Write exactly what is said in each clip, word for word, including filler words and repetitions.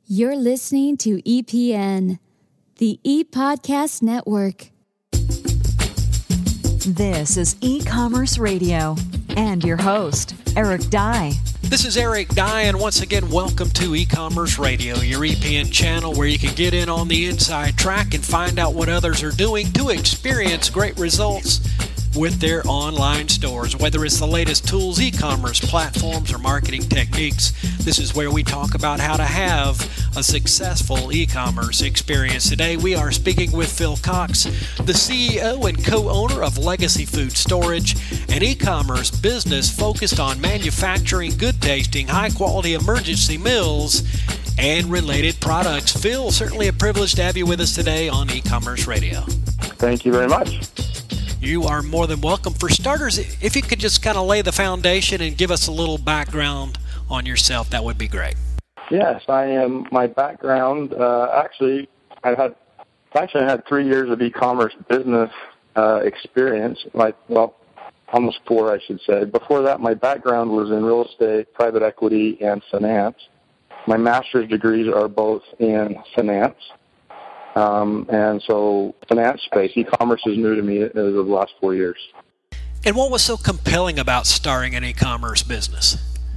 You're listening to E P N, the E-Podcast Network. This is E-Commerce Radio, and your host, Eric Dye. This is Eric Dye, and once again, welcome to E-Commerce Radio, your E P N channel where you can get in on the inside track and find out what others are doing to experience great results with their online stores. Whether it's the latest tools, e-commerce platforms, or marketing techniques, this is where we talk about how to have a successful e-commerce experience. Today, we are speaking with Phil Cox, the C E O and co-owner of Legacy Food Storage, an e-commerce business focused on manufacturing good-tasting, high-quality emergency meals and related products. Phil, certainly a privilege to have you with us today on E-Commerce Radio. Thank you very much. You are more than welcome. For starters, if you could just kind of lay the foundation and give us a little background on yourself, that would be great. Yes, I am. My background, uh, actually, I've had actually I had three years of e-commerce business uh, experience. Like, well, almost four, I should say. Before that, my background was in real estate, private equity, and finance. My master's degrees are both in finance. Um, and so finance space, e-commerce is new to me over the last four years. And what was so compelling about starting an e-commerce business?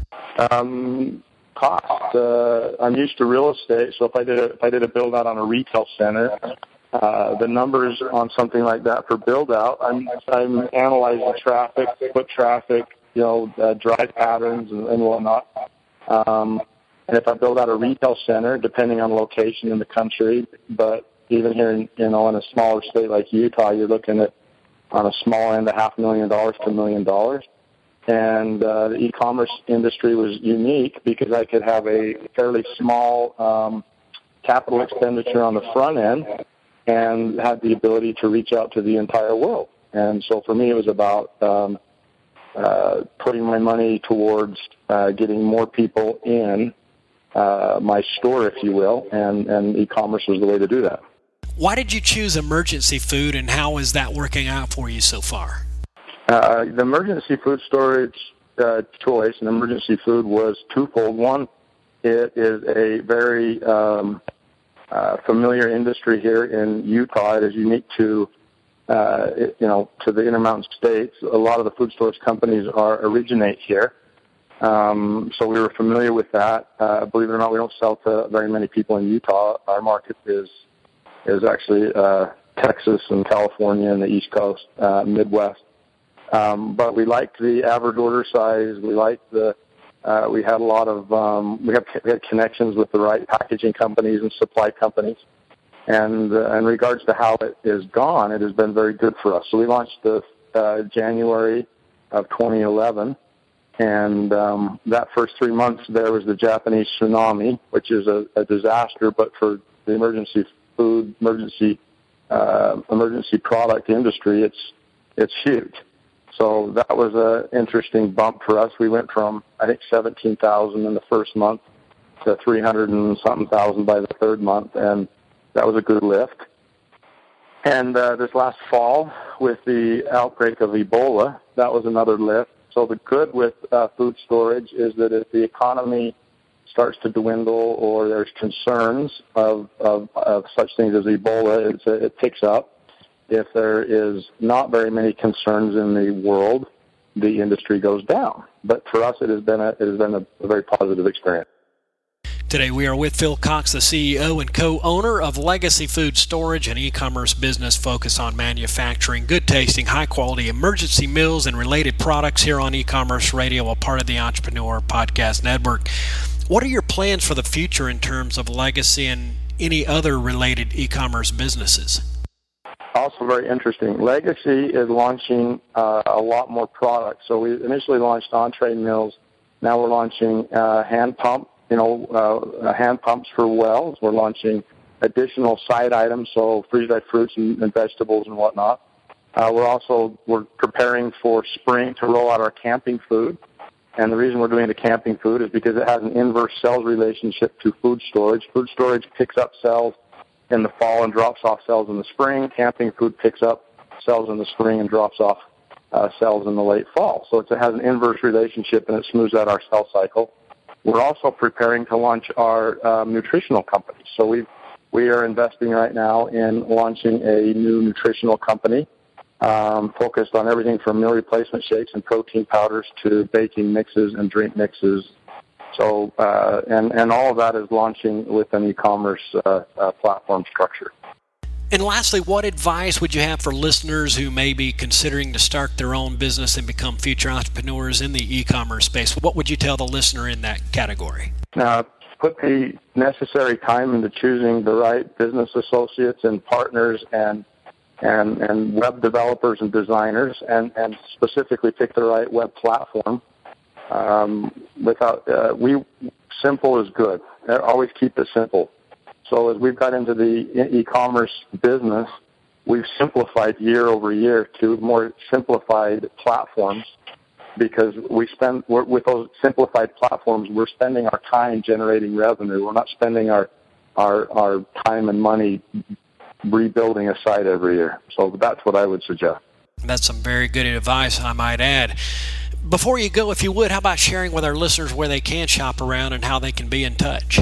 Um, cost. Uh, I'm used to real estate, so if I did a, if I did a build out on a retail center, uh, the numbers on something like that for build out, I'm, I'm analyzing traffic, foot traffic, you know, uh, drive patterns and, and whatnot. Um, And if I build out a retail center, depending on location in the country, but even here in, you know, in a smaller state like Utah, you're looking at on a small end, a half million dollars to a million dollars. And uh, the e-commerce industry was unique because I could have a fairly small um, capital expenditure on the front end and had the ability to reach out to the entire world. And so for me, it was about um, uh, putting my money towards uh, getting more people in Uh, my store, if you will, and, and e-commerce was the way to do that. Why did you choose emergency food, and how is that working out for you so far? Uh, the emergency food storage uh, choice and emergency food was twofold. One, it is a very um, uh, familiar industry here in Utah. It is unique to, uh, it, you know, to the Intermountain States. A lot of the food storage companies are originate here. Um, so we were familiar with that. Uh, believe it or not, we don't sell to very many people in Utah. Our market is is actually uh, Texas and California and the East Coast, uh, Midwest. Um, but we liked the average order size. We liked the. Uh, we had a lot of. Um, we have we had connections with the right packaging companies and supply companies. And uh, in regards to how it is gone, it has been very good for us. So we launched the uh, January of twenty eleven. And um, that first three months there was the Japanese tsunami, which is a, a disaster, but for the emergency food, emergency uh, emergency product industry, it's it's huge. So that was an interesting bump for us. We went from, I think, seventeen thousand in the first month to three hundred and something thousand by the third month, and that was a good lift. And uh, this last fall, with the outbreak of Ebola, that was another lift. So the good with uh, food storage is that if the economy starts to dwindle or there's concerns of, of, of such things as Ebola, it's, it picks up. If there is not very many concerns in the world, the industry goes down. But for us, it has been a, it has been a, a very positive experience. Today we are with Phil Cox, the C E O and co-owner of Legacy Food Storage, an e-commerce business focused on manufacturing good-tasting, high-quality emergency meals and related products here on E-Commerce Radio, a part of the Entrepreneur Podcast Network. What are your plans for the future in terms of Legacy and any other related e-commerce businesses? Also very interesting. Legacy is launching uh, a lot more products. So we initially launched entree meals. Now we're launching uh, hand pump. You know, uh, hand pumps for wells. We're launching additional side items, so freeze-dried fruits and, and vegetables and whatnot. Uh, we're also we're preparing for spring to roll out our camping food, and the reason we're doing the camping food is because it has an inverse sales relationship to food storage. Food storage picks up sales in the fall and drops off sales in the spring. Camping food picks up sales in the spring and drops off uh, sales in the late fall. So it's, it has an inverse relationship, and it smooths out our sales cycle. we're also preparing to launch our um, nutritional company. So we we are investing right now in launching a new nutritional company um, focused on everything from meal replacement shakes and protein powders to baking mixes and drink mixes. So uh, and and all of that is launching with an e-commerce uh, uh, platform structure. And lastly, what advice would you have for listeners who may be considering to start their own business and become future entrepreneurs in the e-commerce space? What would you tell the listener in that category? Uh, put the necessary time into choosing the right business associates and partners and and, and web developers and designers, and, and specifically pick the right web platform. Um, without uh, we simple is good. Always keep it simple. So as we've got into the e-commerce business, we've simplified year over year to more simplified platforms, because we spend we're, with those simplified platforms, we're spending our time generating revenue. We're not spending our our our time and money rebuilding a site every year. So that's what I would suggest. That's some very good advice, I might add. Before you go, if you would, how about sharing with our listeners where they can shop around and how they can be in touch?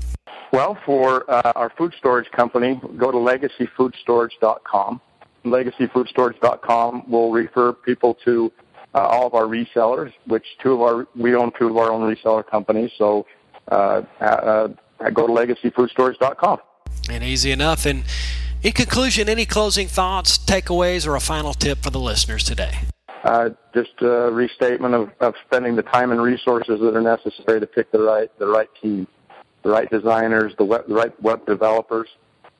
Well, for uh, our food storage company, go to legacy food storage dot com. legacy food storage dot com will refer people to uh, all of our resellers, which two of our we own two of our own reseller companies. So uh, uh, go to legacy food storage dot com. And easy enough. And in conclusion, any closing thoughts, takeaways, or a final tip for the listeners today? Uh, just a restatement of, of spending the time and resources that are necessary to pick the right the right team. The right designers, the, web, the right web developers.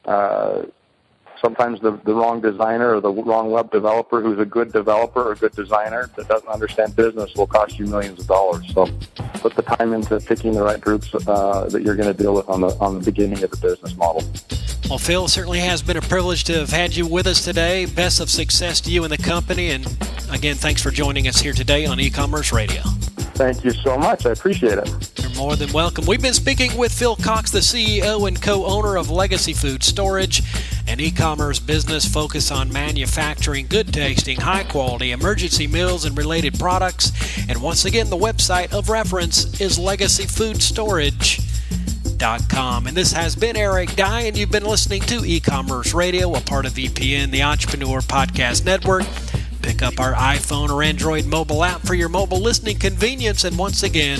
Uh, sometimes the, the wrong designer or the wrong web developer who's a good developer or a good designer that doesn't understand business will cost you millions of dollars. So put the time into picking the right groups uh, that you're going to deal with on the on the beginning of the business model. Well, Phil, it certainly has been a privilege to have had you with us today. Best of success to you and the company. And again, thanks for joining us here today on E-Commerce Radio. Thank you so much. I appreciate it. You're more than welcome. We've been speaking with Phil Cox, the C E O and co-owner of Legacy Food Storage, an e-commerce business focused on manufacturing good-tasting, high-quality emergency meals and related products. And once again, the website of reference is legacy food storage dot com. And this has been Eric Dye, and you've been listening to E-Commerce Radio, a part of E P N, the Entrepreneur Podcast Network. Pick up our iPhone or Android mobile app for your mobile listening convenience. And once again,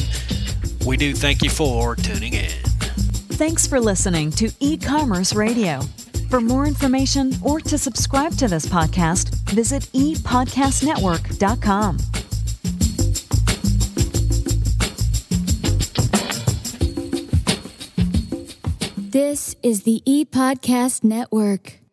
we do thank you for tuning in. Thanks for listening to E-Commerce Radio. For more information or to subscribe to this podcast, visit e podcast network dot com. This is the E-Podcast Network.